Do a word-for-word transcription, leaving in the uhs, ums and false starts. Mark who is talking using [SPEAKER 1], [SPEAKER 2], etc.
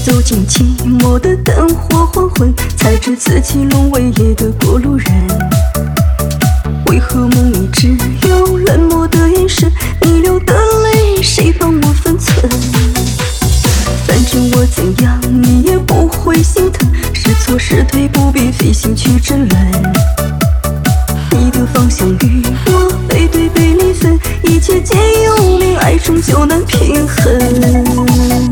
[SPEAKER 1] 走进寂寞的灯火黄昏，才知自己沦为夜的过路人。为何梦里只有冷漠的眼神？你流的泪，谁帮我分寸？反正我怎样，你也不会心疼。是错是对，不必费心去争论。你的方向与我背对背离分，一切皆有命，爱终究难平衡。